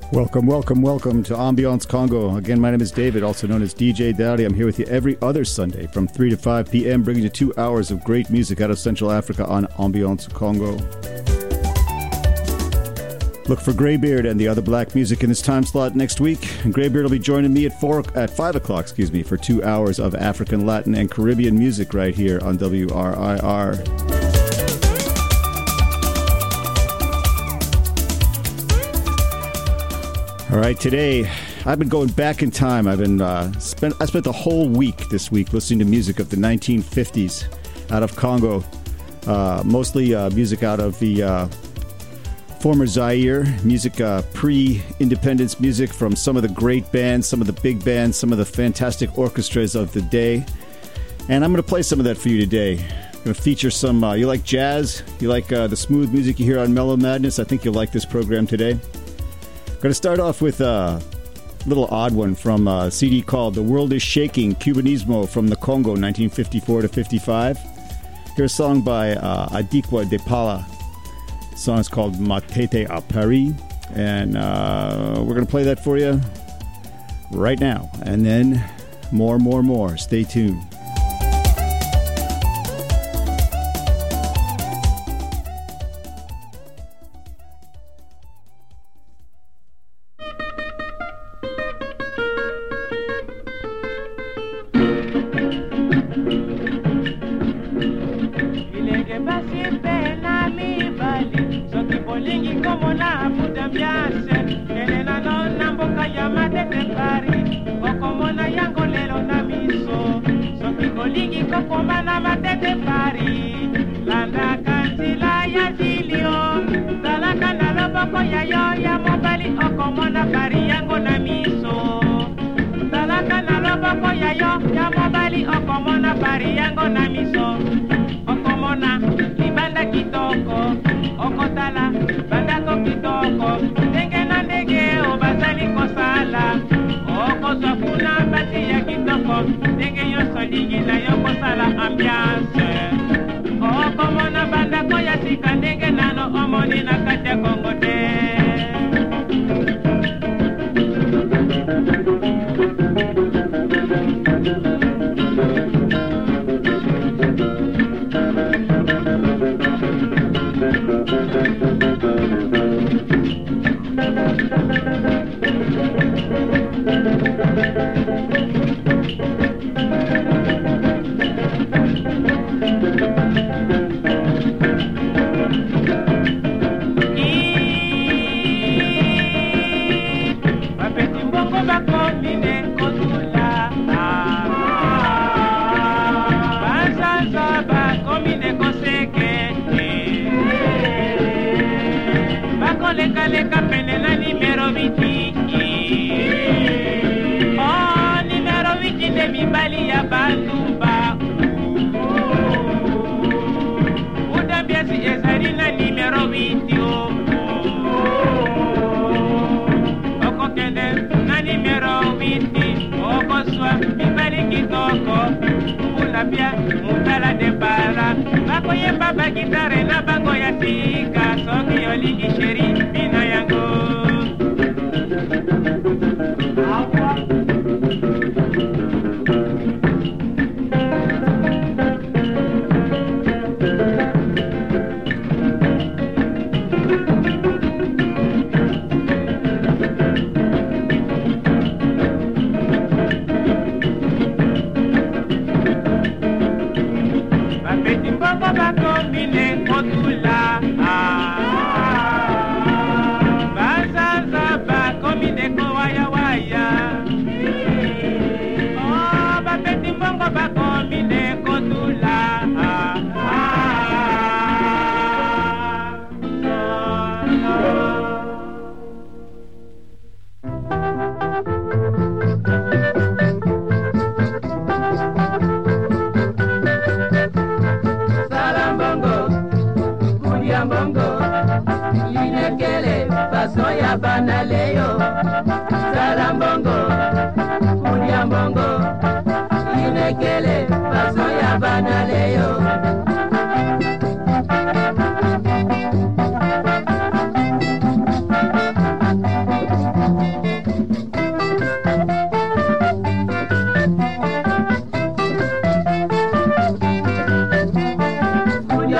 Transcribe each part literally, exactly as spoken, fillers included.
Welcome, welcome, welcome to Ambiance Congo. Again, my name is David, also known as D J Dowdy. I'm here with you every other Sunday from three to five p.m., bringing you two hours of great music out of Central Africa on Ambiance Congo. Look for Greybeard and the other black music in this time slot next week. And Greybeard will be joining me at four at five o'clock, excuse me, for two hours of African, Latin, and Caribbean music right here on W R I R. All right, today I've been going back in time. I've been uh, spent. I spent the whole week this week listening to music of the nineteen fifties out of Congo, uh, mostly uh, music out of the uh, former Zaire, music uh, pre-independence music from some of the great bands, some of the big bands, some of the fantastic orchestras of the day. And I'm going to play some of that for you today. I'm going to feature some. Uh, you like jazz? You like uh, the smooth music you hear on Mellow Madness? I think you'll like this program today. Going to start off with a little odd one from a C D called The World is Shaking, Cubanismo from the Congo, nineteen fifty-four to fifty-five. Here's a song by uh, Adikwa Depala. The song is called Matete à Paris. And uh, we're going to play that for you right now. And then more, more, more. Stay tuned. Salam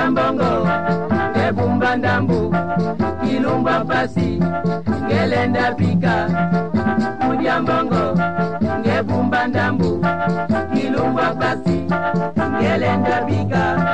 Salambongo ngebumba ndambu kilumba pasi ngelenda pika Kudiambongo ngebumba ndambu kilumba pasi ngelenda pika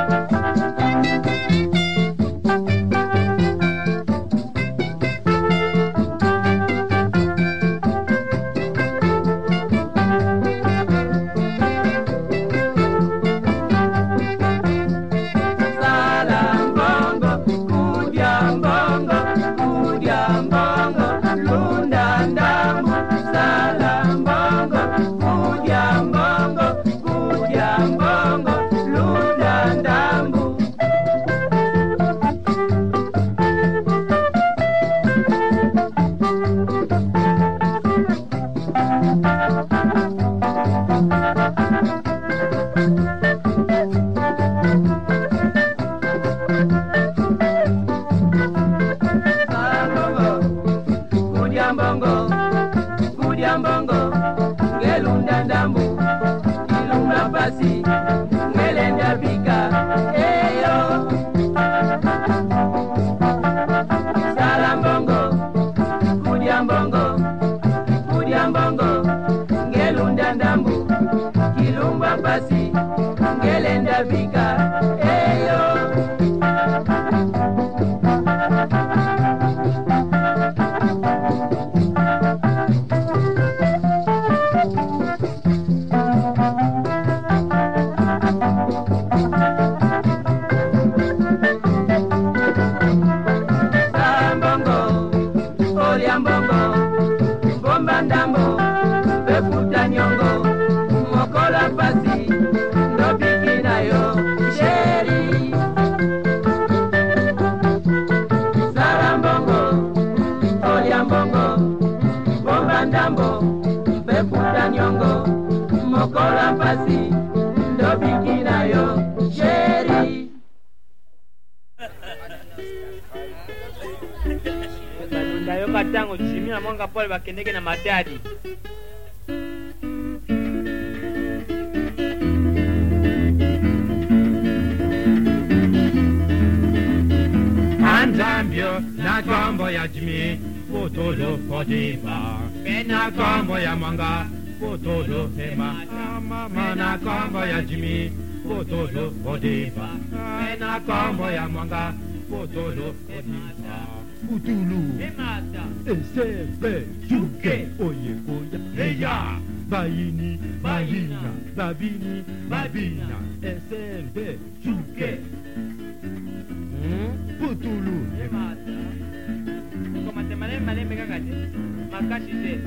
Tango Jimmy na Mwanga Paul bakendeke na madadi. Anzambio na kombo ya Jimmy potolo podiba. Pena kombo ya Mwanga potolo hema. Mama na kombo ya Jimmy potolo podiba. Pena kombo ya Mwanga potolo podiba. Utulu Emata Esepe Juke Oye Koya Heya Bayini Bayina Babini Babina Esepe Juke Utulu Emata Koma te male male megagate Makashi te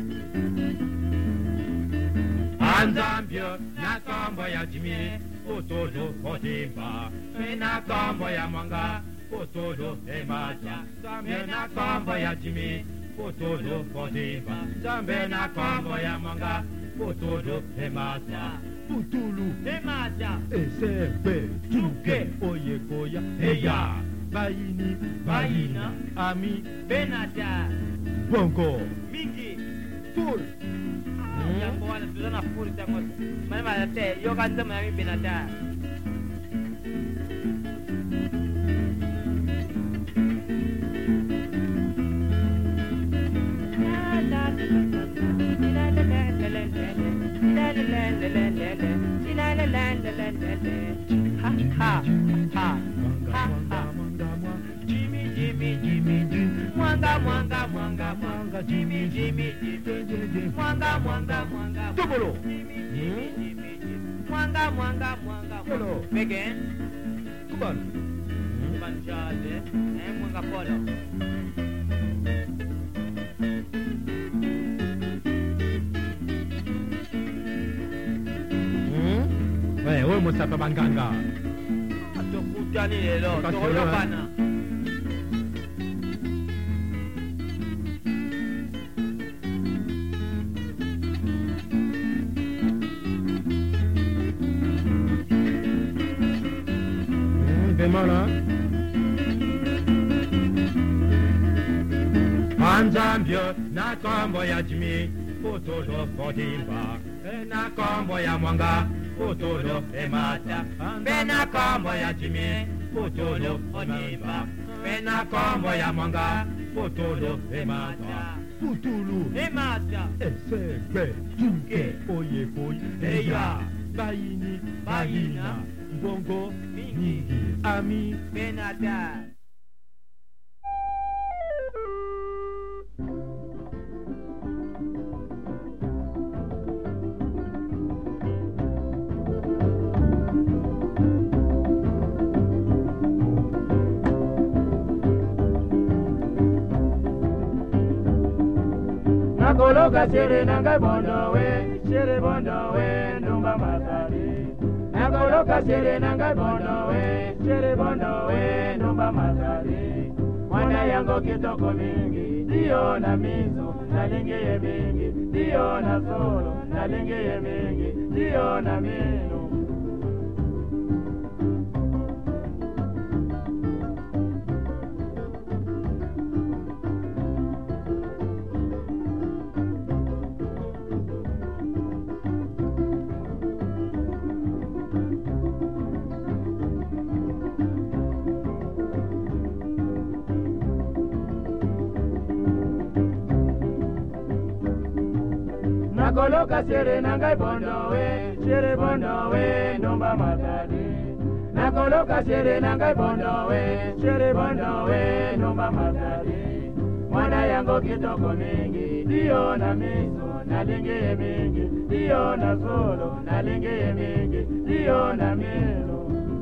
Anzambio na kombo ya Jimmy potolo podiba. Pena kombo ya Mwanga potolo emata. Zambe na kombo ya Jimmy potolo podiba. Zambe na kombo ya Mwanga potolo emata. Utulu Emata Esepe Juke Oye Koya Heya Bayini Bayina Ami Benata Bongo Miki Full Jambo wana tuzana furi tango Mane malate yoga nzama ya mi Benata Ha ha ha ha ha Jimmy Jimmy Jimmy Jimmy Mwanga Mwanga Mwanga Mwanga Jimmy Jimmy Jimmy Mwanga Mwanga Mwanga Tobolo Jimmy Jimmy Jimmy Mwanga Mwanga Mwanga Polo Begin Kuban Kuban Jade Eh Mwanga Polo Wewe wewe msapa banganga Atokutani lelo Tolopana Bemala Anzambio na kombo ya Jimmy potolo podiba. Na kombo ya Mwanga potolo emata. Bena kombo ya Jimmy potolo onimba pena kombo ya mwanga potolo emata putulu emata esebe tuke oye boy eya bayini bayina bongo mingi ami benata. Nakoloka shere nanga bondo we, shere bondo we, numba matari. Nakoloka shere nanga bondo we, shere bondo we, numba matari. Mwana yango kitoko mingi, dio na mizo, nalingiye mingi, dio na solo, nalingiye mingi, dio na minu. Nakoloka shere nanga bondo we, shere bondo we, numba matari. Nakoloka shere nanga bondo we, shere bondo we, numba matari. Mwana yango kitoko mingi, dio na miso, nalingiye mingi, dio na solo, nalingiye mingi, dio na milo.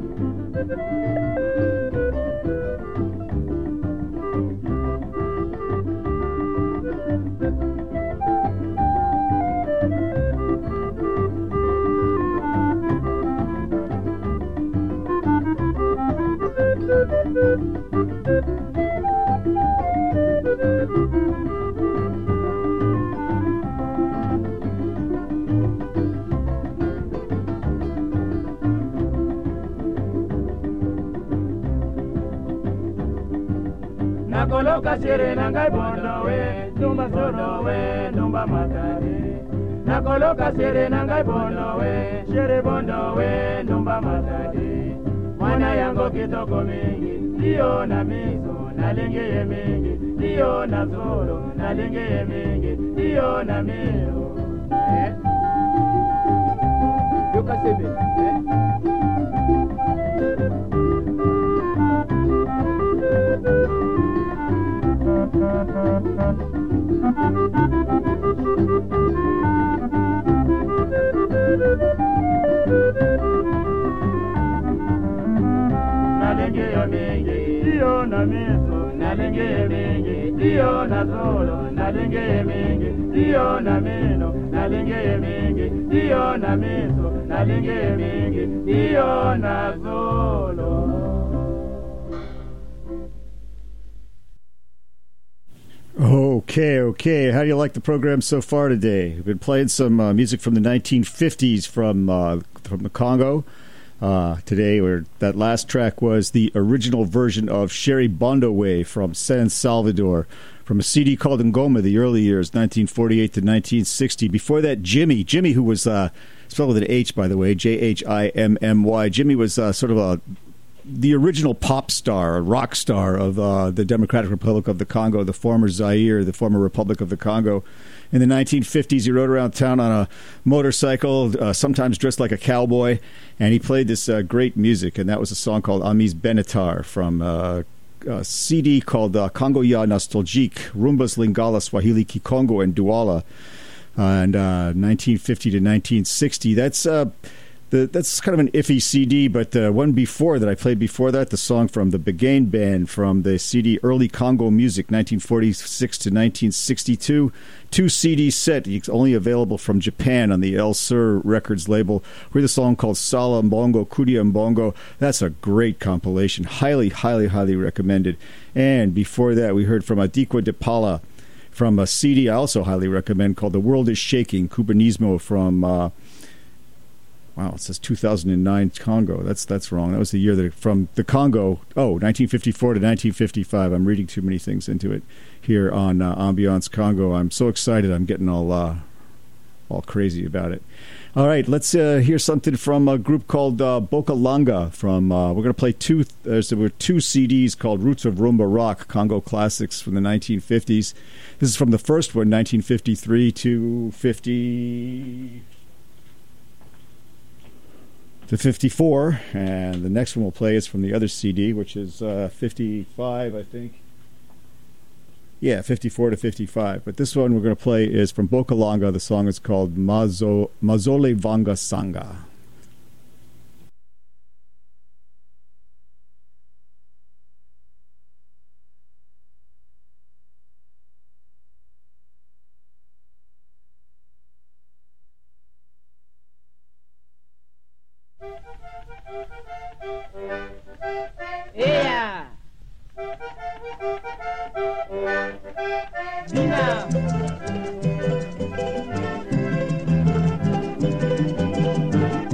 Nakoloka shere nanga bondo we, numba solo we, numba matari. Nakoloka shere nanga bondo we, shere bondo we, numba matari. Mwana yango kitoko mingi, dio na miso, nalingiye mingi, dio na solo, nalingiye mingi, dio na milo. Eh? Yuka sebe, eh? Nalingiye mingi, dio na miso, nalingiye mingi, dio na solo, nalingiye mingi, dio na mino, nalingiye mingi, dio na miso, nalingiye mingi, dio na solo. Okay, okay. How do you like the program so far today? We've been playing some uh, music from the nineteen fifties from uh, from the Congo. Uh, today, where that last track was the original version of Shere Bondo We from San Salvador, from a C D called Ngoma, the early years, nineteen forty-eight to nineteen sixty. Before that, Jimmy. Jimmy, who was uh, spelled with an H, by the way, J H I M M Y. Jimmy was uh, sort of a the original pop star, a rock star of uh, the Democratic Republic of the Congo, the former Zaire, the former Republic of the Congo. In the nineteen fifties, he rode around town on a motorcycle, uh, sometimes dressed like a cowboy, and he played this uh, great music, and that was a song called Amis Benatar from uh, a C D called uh, Congo Ya Nostalgique, Rumbas, Lingala, Swahili, Kikongo, and Douala, and uh, nineteen fifty to nineteen sixty. That's... Uh, The, that's kind of an iffy C D, but the one before that I played before that, the song from the Bagain Band from the C D Early Congo Music, nineteen forty-six to nineteen sixty-two, two C D set. It's only available from Japan on the El Sur Records label. We heard a song called Sala Mbongo, Kudia Mbongo. That's a great compilation. Highly, highly, highly recommended. And before that, we heard from Adikwa Depala from a C D I also highly recommend called The World is Shaking, Cubanismo from... Uh, Wow, it says two thousand nine Congo. That's that's wrong. That was the year that it, from the Congo, oh, nineteen fifty-four to nineteen fifty-five. I'm reading too many things into it here on uh, Ambiance Congo. I'm so excited. I'm getting all uh, all crazy about it. All right, let's uh, hear something from a group called uh, Bokalanga. From uh, we're going to play two. Uh, there were two C Ds called Roots of Rumba Rock, Congo Classics from the nineteen fifties. This is from the first one, nineteen fifty-three to fifty to fifty-four, and the next one we'll play is from the other C D, which is uh, fifty-five, I think. Yeah, fifty-four to fifty-five. But this one we're going to play is from Bokalanga. The song is called Mazo, Mazole Vanga Sanga. Yeah. Bina.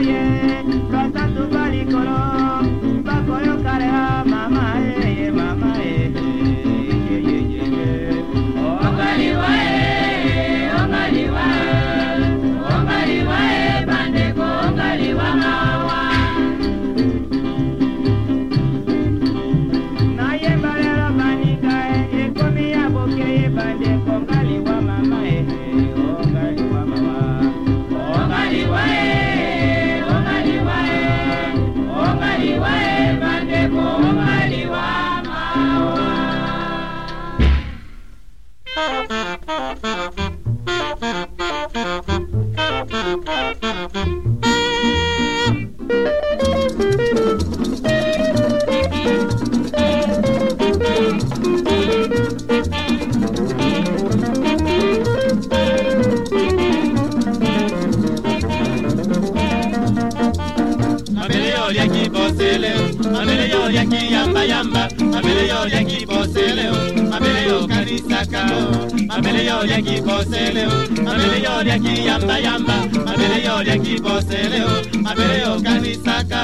ye batatu balikolo bakoyo karea mama eh mama eh ye ye ye ongaliwa eh ongaliwa ongaliwa eh bandeko ongaliwa mawa na ye balero banika eh ekomi ya boke ye bandeko ongaliwa mama eh ongaliwa mawa ongaliwa eh ongaliwa eh ongaliwa eh bandeko ongaliwa mawa Mabele yo yaki yamba yamba, mabele yo yaki bosele o, mabele yo karisaka o, mabele yo yaki bosele o, mabele yo yaki yamba yamba, mabele yo yaki bosele o, mabele yo karisaka.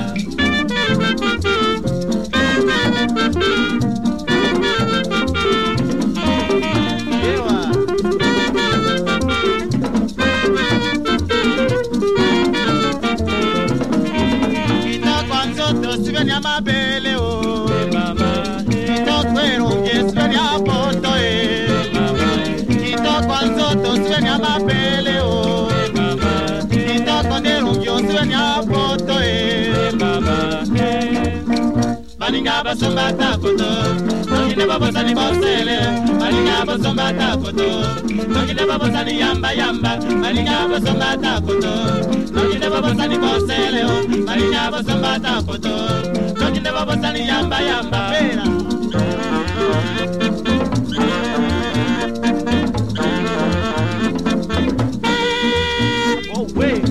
Svenia mabele o mama Kito kwero nge svenia poto e mama Kito kwanzo to svenia mabele o mama Kito kondero nge svenia poto e mama Balinga basomba takoto Nokine babosani bosele Balinga basomba takoto Nokine babosani yamba yamba Balinga basomba takoto Nokine babosani bosele o Balinga basomba takoto Nokine babosani yamba yamba Pera Oh wait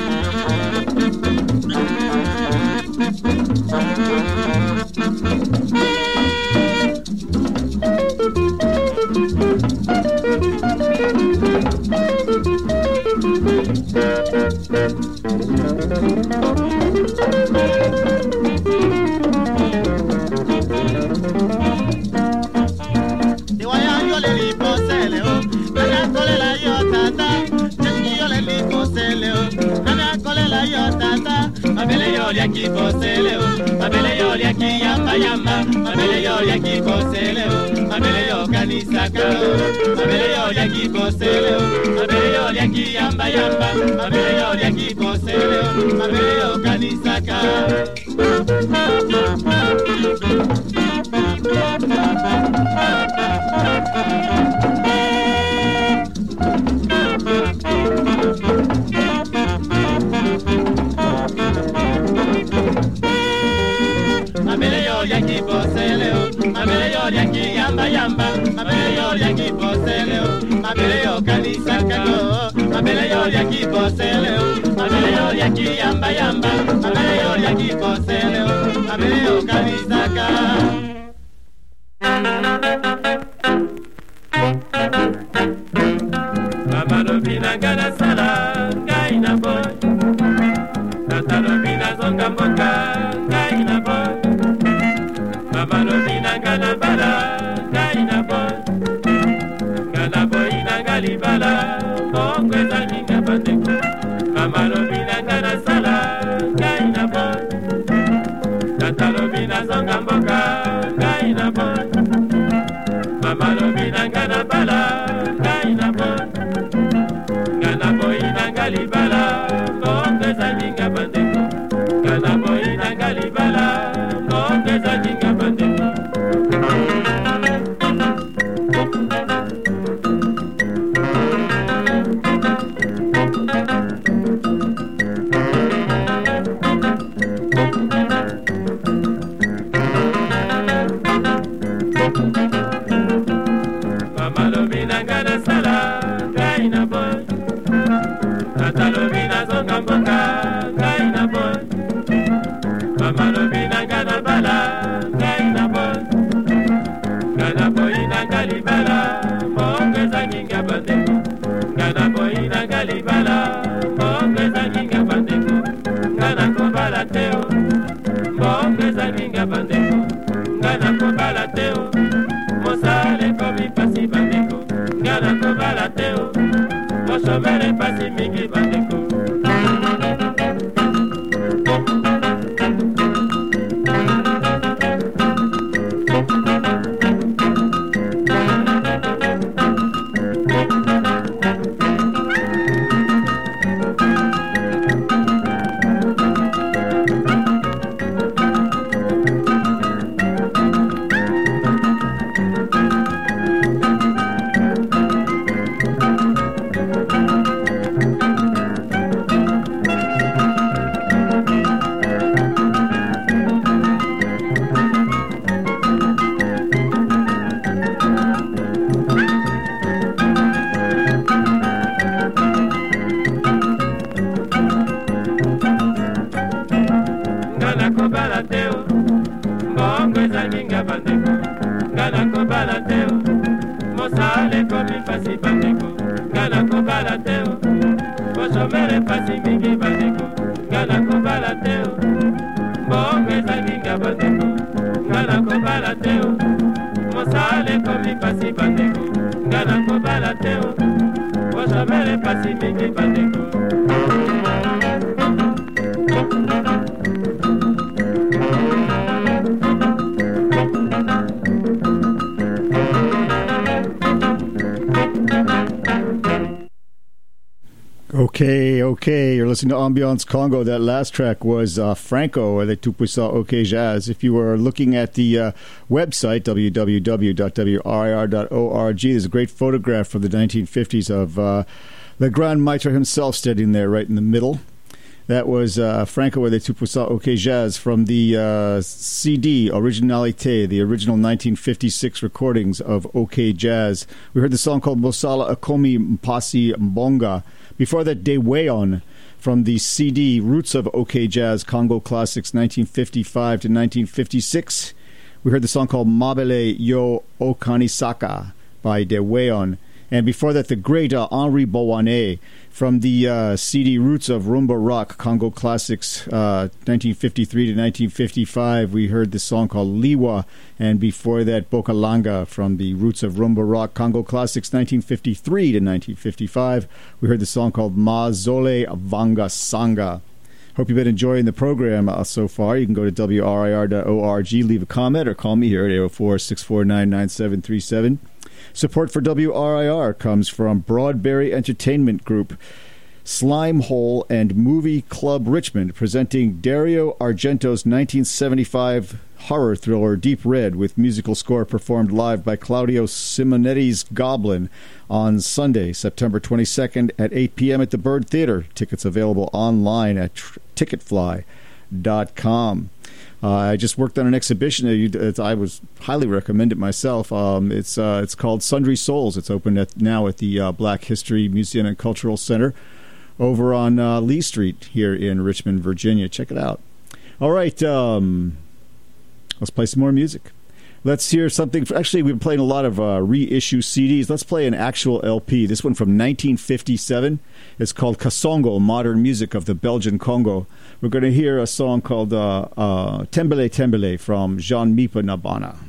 Mabele yo yaki bosele o, mabele yo yaki yamba yamba, mabele yo yaki bosele o, mabele yo kanisaka o, mabele yo yaki bosele o, mabele yo yaki yamba yamba, mabele yo yaki bosele o, mabele yo kanisaka. Mabele yo yaki bosele o, mabele yo yaki yamba yamba, mabele yo yaki bosele o, mabele yo kanisaka o, mabele yo yaki bosele o, mabele yo yaki yamba yamba, mabele yo yaki bosele o, mabele yo kanisaka. Mama lo bina gana sala, gaina boy. Tata lo bina zonga mboka, gaina boy. Mama lo bina gana bala, gaina boy. Gana boy na gali bala, kongwe za minga bandeko. Mama lo bina gana sala, gaina boy. Tata lo bina zonga mboka, gaina boy. Mama lo bina gana bala, gaina boy. Gana boy na gali bala, kongwe za minga bandeko. Gana boy na gali bala. mingi bandeko nga nakobala te o mbongo ezali nga bandeko nga nakobala te o mosala ekomi pasi bandeko nga nakobala te o boshomele pasi mingi bandeko Okay, okay. You're listening to Ambiance Congo. That last track was uh, Franco, avec Tout Puissant OK Jazz. If you were looking at the uh, website, w w w dot w r i r dot org, there's a great photograph from the nineteen fifties of uh, the Grand Maître himself standing there right in the middle. That was uh, Franco avec Tout Puissant OK Jazz from the uh, C D Originalité, the original nineteen fifty-six recordings of OK Jazz. We heard the song called Mosala Akomi Mpasi Mbonga. Before that, Deweon from the C D Roots of OK Jazz, Congo Classics, nineteen fifty-five to nineteen fifty-six. We heard the song called Mabele Yo Okanisaka by Deweon. And before that, the great uh, Henri Bowané from the uh, C D Roots of Rumba Rock, Congo Classics, uh, nineteen fifty-three to nineteen fifty-five. We heard the song called Liwa. And before that, Bokalanga from the Roots of Rumba Rock, Congo Classics, nineteen fifty-three to nineteen fifty-five. We heard the song called Mazole Vanga Sanga. Hope you've been enjoying the program uh, so far. You can go to w r i r dot org, leave a comment, or call me here at eight oh four, six four nine, nine seven three seven. Support for W R I R comes from Broadberry Entertainment Group, Slime Hole, and Movie Club Richmond, presenting Dario Argento's nineteen seventy-five horror thriller Deep Red, with musical score performed live by Claudio Simonetti's Goblin on Sunday, September twenty-second at eight p.m. at the Bird Theater. Tickets available online at ticketfly dot com. Uh, I just worked on an exhibition. That I was highly recommend it myself. Um, it's uh, it's called Sundry Souls. It's open at, now at the uh, Black History Museum and Cultural Center over on uh, Lee Street here in Richmond, Virginia. Check it out. All right, um, let's play some more music. Let's hear something. Actually, we've been playing a lot of uh, reissue C Ds. Let's play an actual L P. This one from nineteen fifty-seven. It's called Kasongo, Modern Music of the Belgian Congo. We're going to hear a song called uh, uh, Tembele Tembele from Jean Mipa Nabana.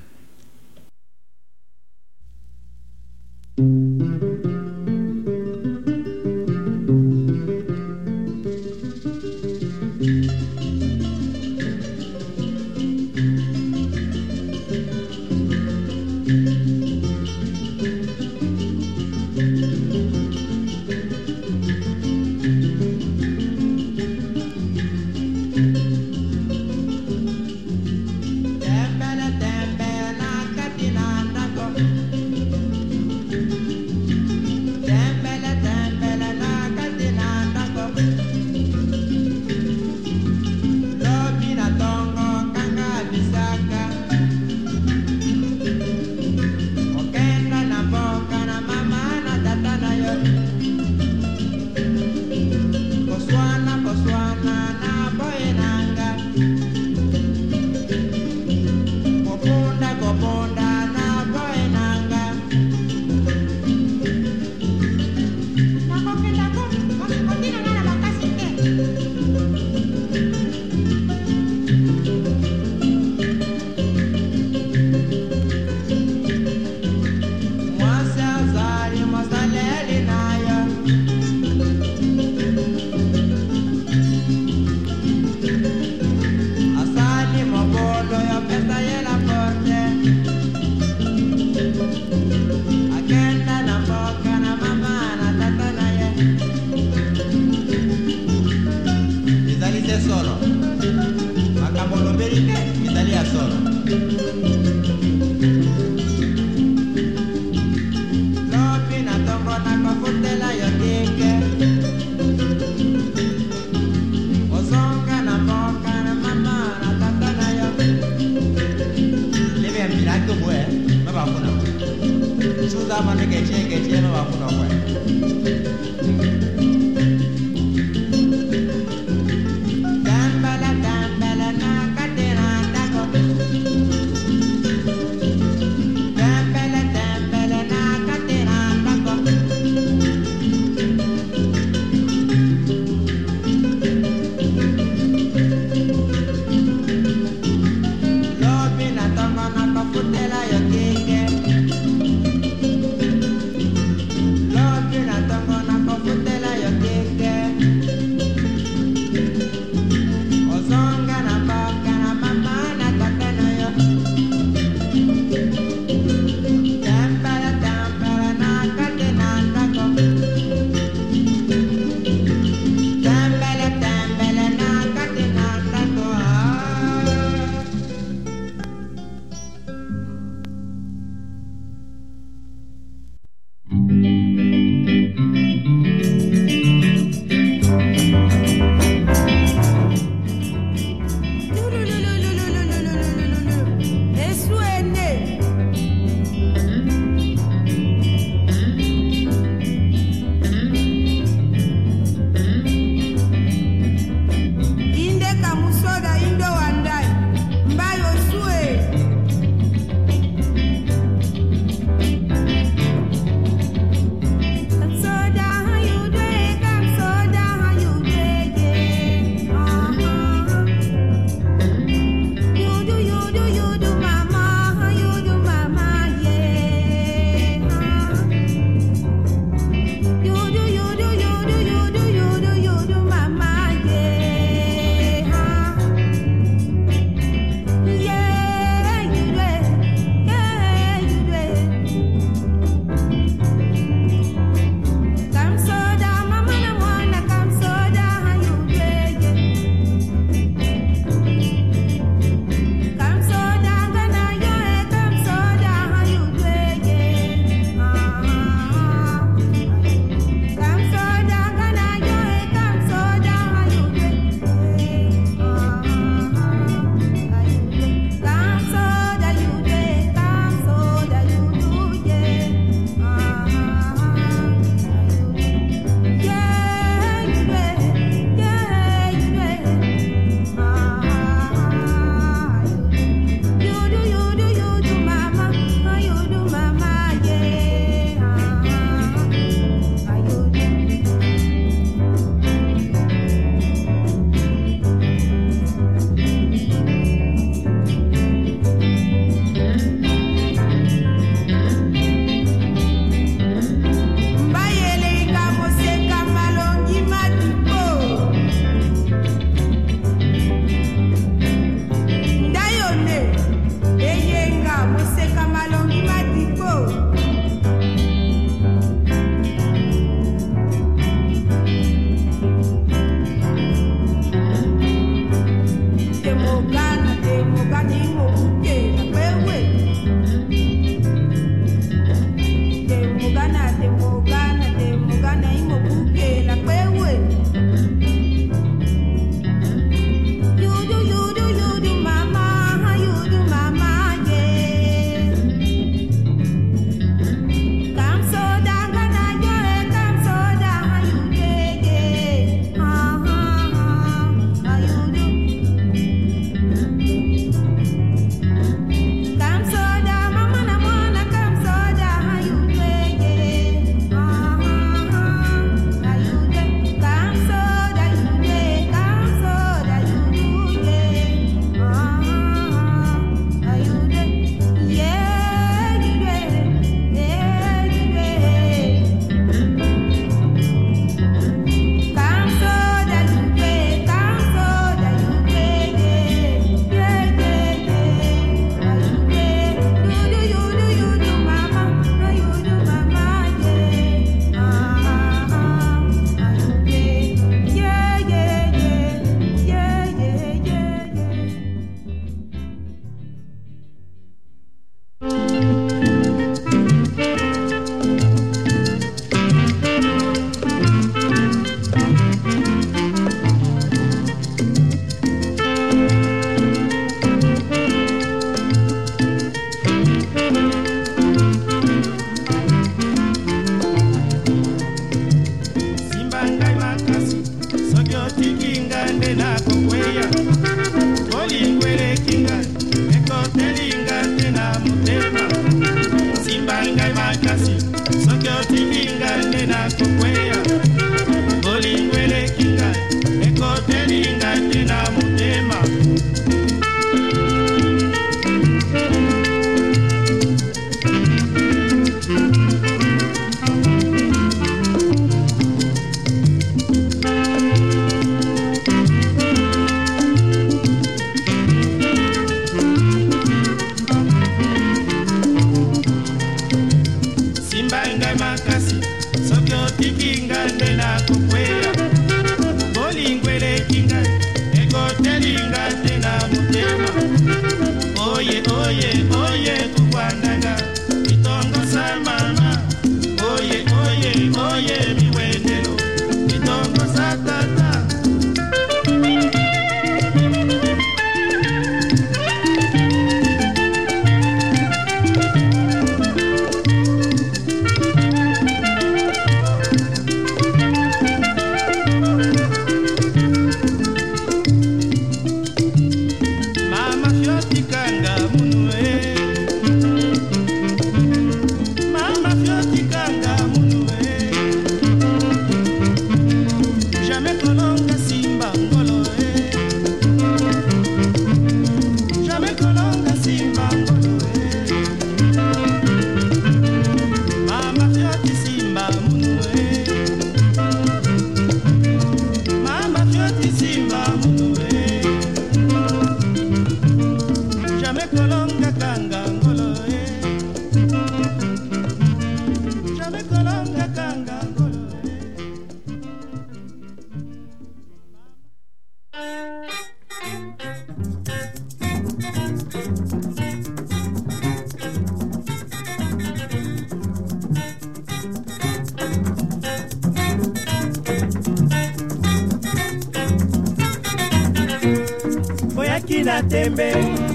tena kokweya bolingwele kinga ekotelinga tena motema simba ngai makasi soki otilinga tena kokweya bolingwele kinga ekotelinga tena motema na tembe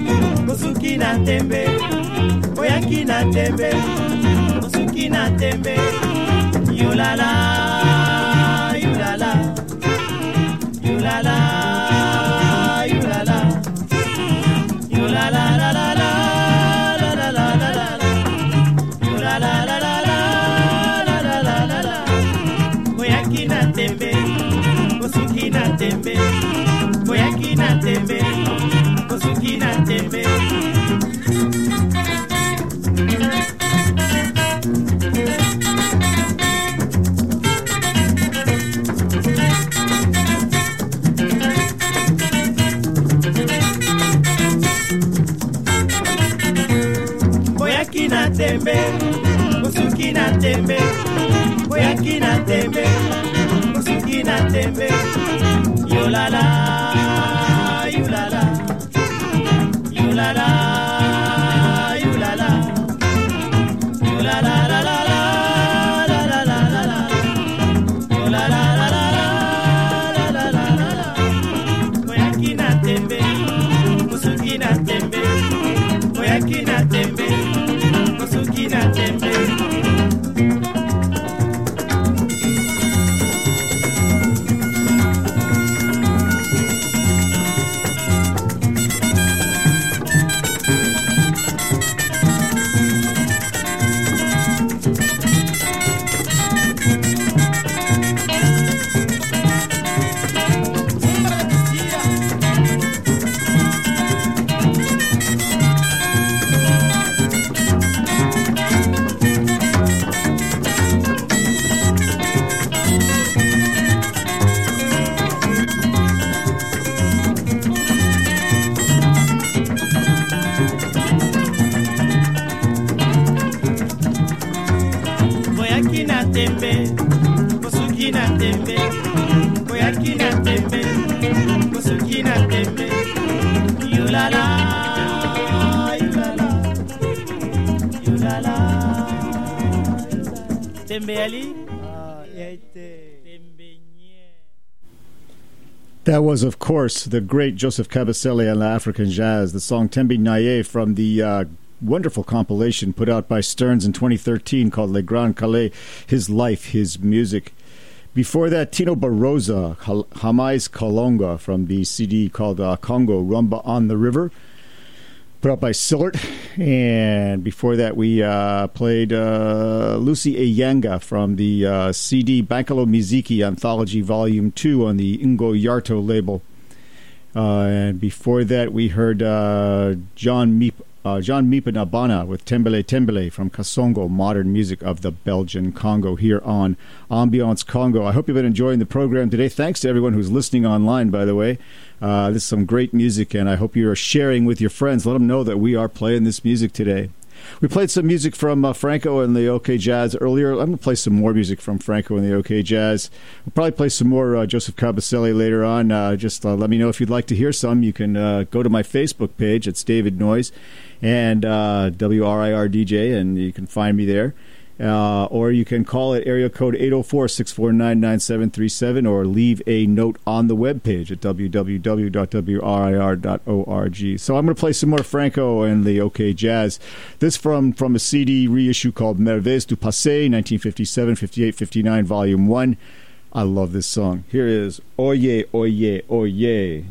Musuki na tembe Oyaki na tembe Musuki na tembe Yulala Yulala Yulala Yulala Yulala la la la la la la la la Yulala la la la la la la la la Oyaki na tembe Musuki na tembe Oyaki na tembe Musuki na tembe Oyaki na tembe Musuki na tembe Oyaki na tembe Musuki na tembe Yolala Yulala Yulala Yulala Yulala la la la la la la la la Yulala la la la la la la la Oyaki na tembe Musuki na tembe Oyaki na tembe Musuki na tembe That was, of course, the great Joseph Kabasele and La African Jazz, the song Tembe Naye from the uh, wonderful compilation put out by Stearns in twenty thirteen called Le Grand Calais, His Life, His Music. Before that, Tino Barroza, Jamais Kalonga from the C D called uh, Congo, Rumba on the River, put out by Sillert. And before that, we uh, played uh, Lucy Ayanga from the uh, C D Bankalo Miziki Anthology Volume two on the Ingo Yarto label. Uh, and before that, we heard uh, John Miep, uh, John Mipa Nabana with Tembele Tembele from Kasongo, modern music of the Belgian Congo, here on Ambiance Congo. I hope you've been enjoying the program today. Thanks to everyone who's listening online, by the way. Uh, this is some great music, and I hope you're sharing with your friends. Let them know that we are playing this music today. We played some music from uh, Franco and the OK Jazz earlier. I'm going to play some more music from Franco and the OK Jazz. We'll probably play some more uh, Joseph Cabaselli later on. Uh, just uh, let me know if you'd like to hear some. You can uh, go to my Facebook page. It's David Noyes and uh, W R I R D J, and you can find me there. Uh, or you can call it area code eight oh four, six four nine, nine seven three seven, or leave a note on the webpage at w w w dot w r i r dot org. So I'm going to play some more Franco and the OK Jazz. This from, from a C D reissue called Merveilles du Passé, nineteen fifty-seven, fifty-eight, fifty-nine, Volume one. I love this song. Here is Oye, Oye, Oye.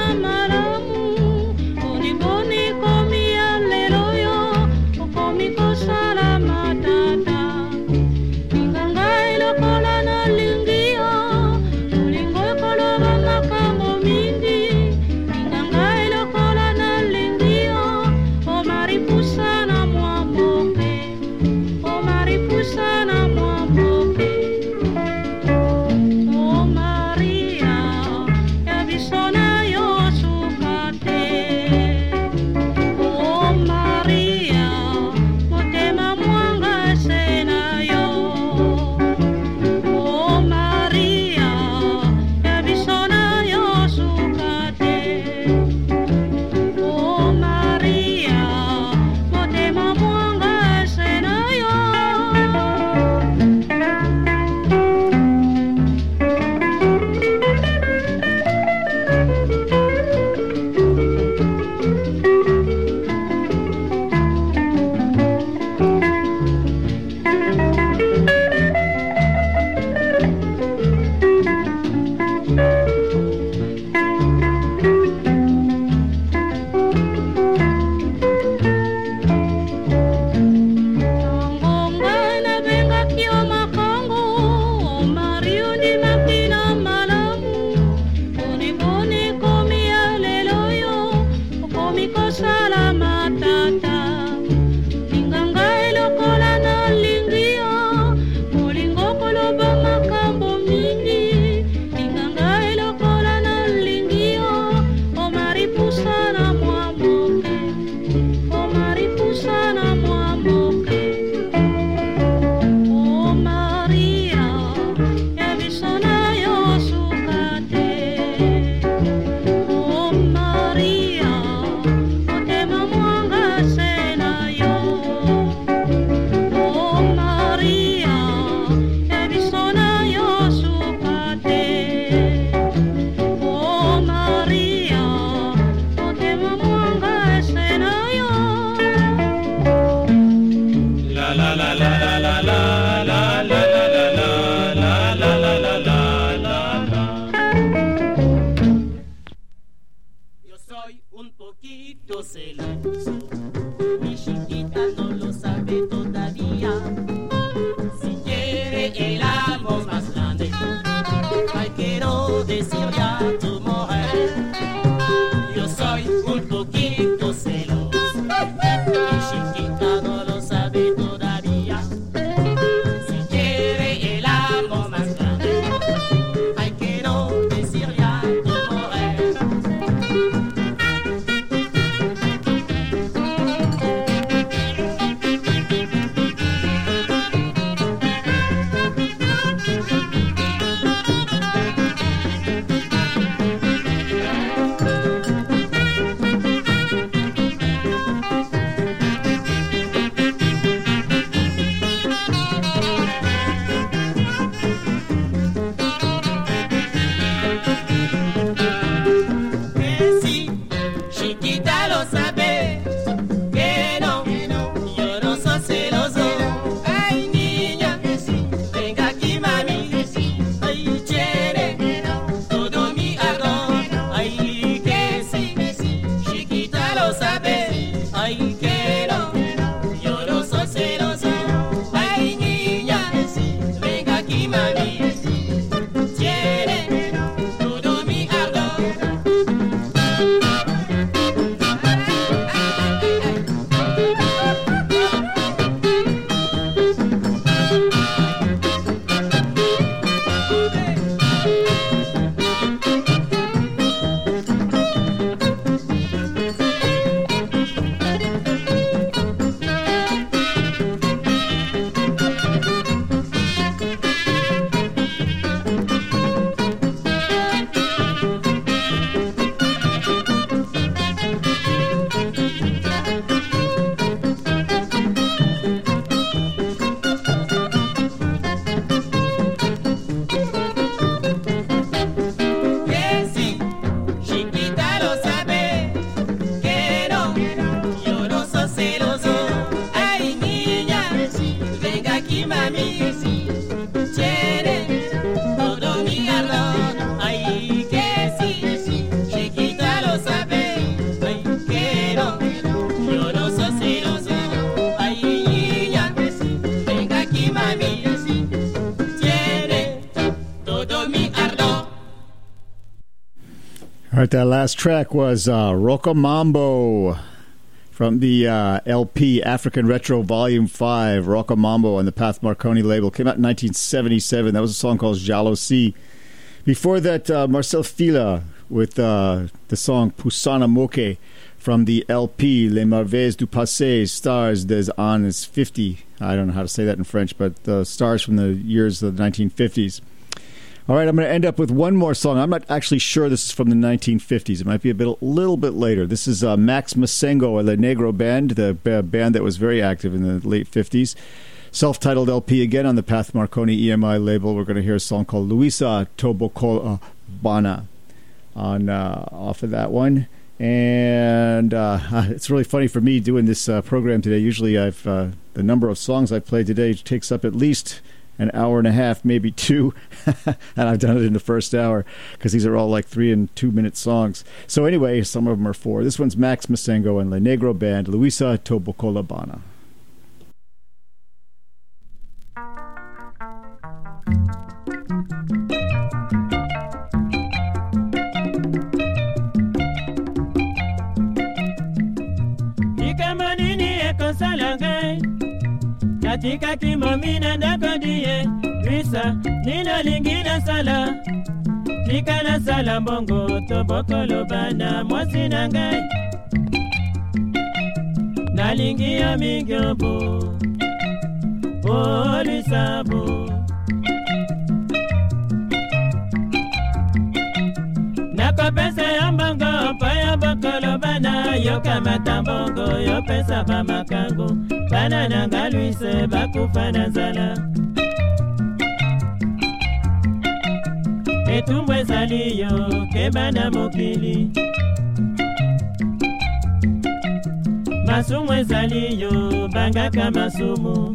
Komi All right, that last track was uh, Rockamambo from the uh, L P African Retro Volume five, Rockamambo on the Path Marconi label. Came out in nineteen seventy-seven. That was a song called Jalousie. Before that, uh, Marcel Fila with uh, the song Poussana Moke from the L P Les Merveilles du Passé, Stars des Années fifty. I don't know how to say that in French, but uh, stars from the years of the nineteen fifties. All right, I'm going to end up with one more song. I'm not actually sure this is from the nineteen fifties. It might be a bit, a little bit later. This is uh, Max Masengo, Le Negro Band, the b- band that was very active in the late fifties. Self-titled L P again on the Path Marconi E M I label. We're going to hear a song called Luisa Tobokola Bana on uh, off of that one. And uh, it's really funny for me doing this uh, program today. Usually, I've uh, the number of songs I've played today takes up at least an hour and a half, maybe two, and I've done it in the first hour because these are all like three and two minute songs. So anyway, some of them are four. This one's Max Masengo and Le Negro Band, Luisa Tobokola Bana. Katika kimomina ndakodie Luisa nino lingina sala Tika na sala mbongo Tobokolo bana mwasi na ngai Nalingia mingyobo Oh Luisa bo Nako pesa ya mbongo Paya bokolo bana Yoka matambongo Yo pesa ba makango Bana nanga Luisa bakufa na zala Etumbwe zaliyo kebana mokili Masumwe zaliyo bangaka masumu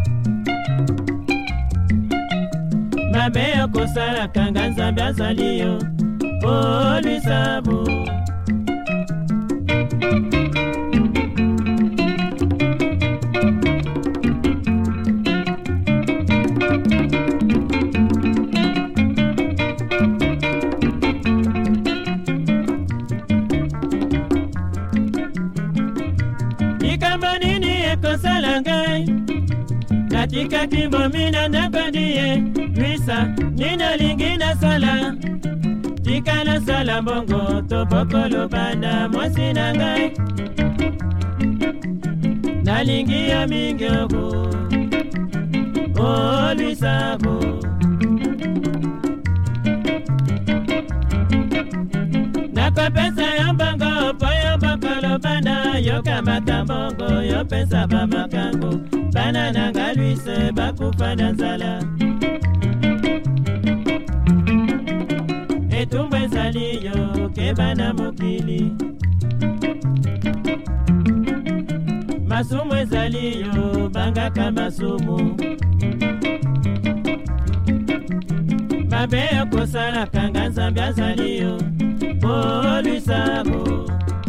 Mabeyo kosala kanga nzambe azaliyo Oh Luisa bo tika kimbo mina nakondie Luisa nino lingi na sala tika na sala mbongo tobokolo bana mwasi na ngai nalingi ya mingi ogo oh Luisa bo nakopesa yo mbongo po yo bokolo bana yo kamata mbongo yo pesa bamakango bana nanga Luisa bakufa na nzala etumbu ezali yo keba mokili masumu ezali yo bangaka masumu mabe okosala kanga nzambe azali yo oh Luisa bo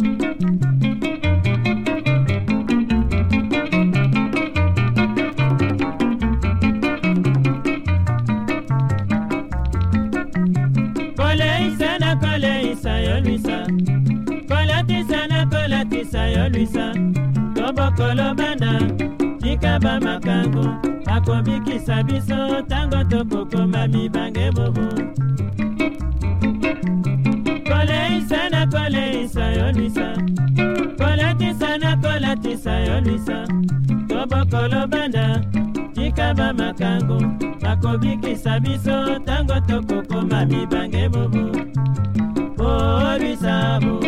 koleisa na koleisa yo Luisa kolatisa na kolatisa yo Luisa tobokolo bana tika bamakango akobikisa biso tango tokokoma mibange bobo koleisa na koleisa yo Luisa kolatisa na kolatisa yo Luisa tobokolo bana tika bamakango akobikisa biso tango tokokoma mibange bobo oh Luisa bo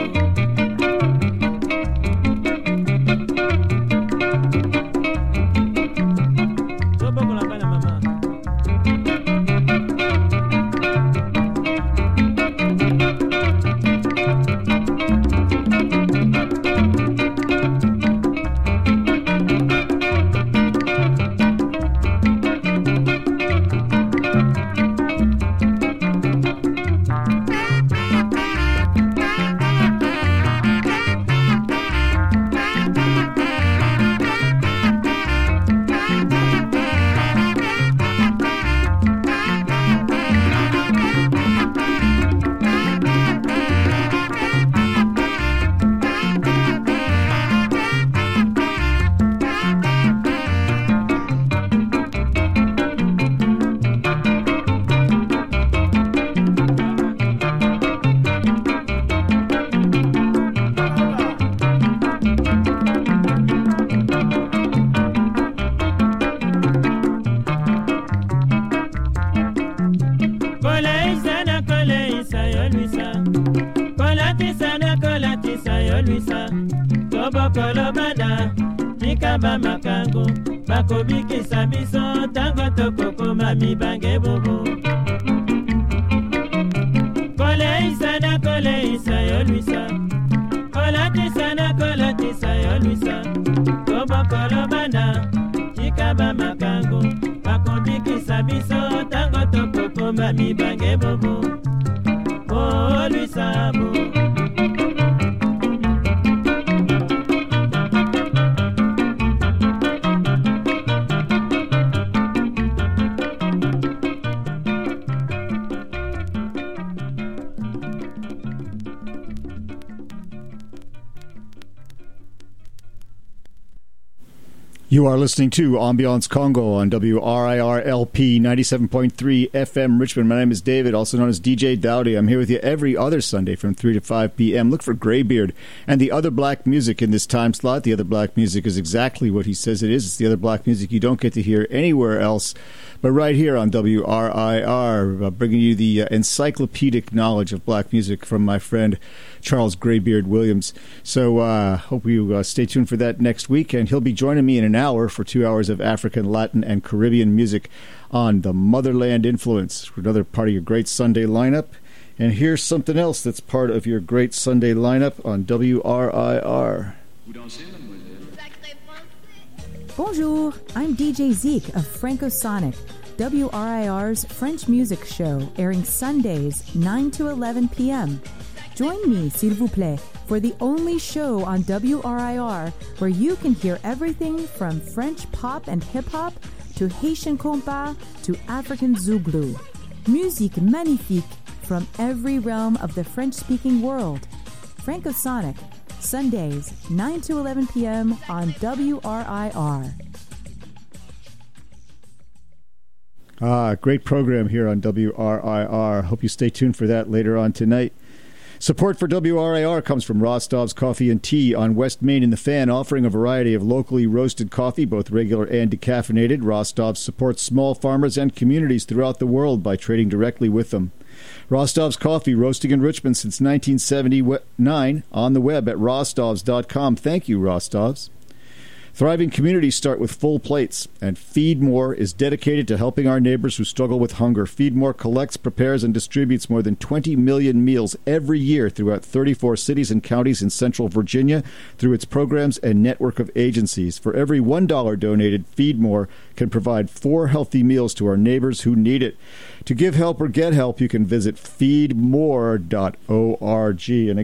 tobokolo bana tika bamakango bakobikisa biso tango tokokoma mibange bobo koleisa na koleisa yo Luisa kolatisa na kolatisa yo Luisa tobokolo bana tika bamakango bakobikisa biso tango tokokoma mibange bobo oh Luisa bo You are listening to Ambiance Congo on W R I R L P ninety-seven point three F M Richmond. My name is David, also known as D J Dowdy. I'm here with you every other Sunday from three to five p.m. Look for Greybeard and the other black music in this time slot. The other black music is exactly what he says it is. It's the other black music you don't get to hear anywhere else but right here on W R I R, uh, bringing you the uh, encyclopedic knowledge of black music from my friend Charles Greybeard Williams. So uh hope you uh, stay tuned for that next week, and he'll be joining me in an hour for two hours of African, Latin, and Caribbean music on the Motherland Influence, another part of your great Sunday lineup. And here's something else that's part of your great Sunday lineup on W R I R. Bonjour, I'm D J Zeke of Francosonic, W R I R's French music show, airing Sundays nine to eleven p.m. Join me, s'il vous plaît, for the only show on W R I R where you can hear everything from French pop and hip-hop to Haitian compa to African Zouglou. Musique magnifique from every realm of the French-speaking world. Francosonic, Sundays, nine to eleven p.m. on W R I R. Ah, great program here on W R I R. Hope you stay tuned for that later on tonight. Support for W R I R comes from Rostov's Coffee and Tea on West Main in the Fan, offering a variety of locally roasted coffee, both regular and decaffeinated. Rostov supports small farmers and communities throughout the world by trading directly with them. Rostov's Coffee, roasting in Richmond since nineteen seventy-nine, on the web at rostovs dot com. Thank you, Rostovs. Thriving communities start with full plates, and Feed More is dedicated to helping our neighbors who struggle with hunger. Feed More collects, prepares, and distributes more than twenty million meals every year throughout thirty-four cities and counties in central Virginia through its programs and network of agencies. For every one dollar donated, Feed More can provide four healthy meals to our neighbors who need it. To give help or get help, you can visit feed more dot org. And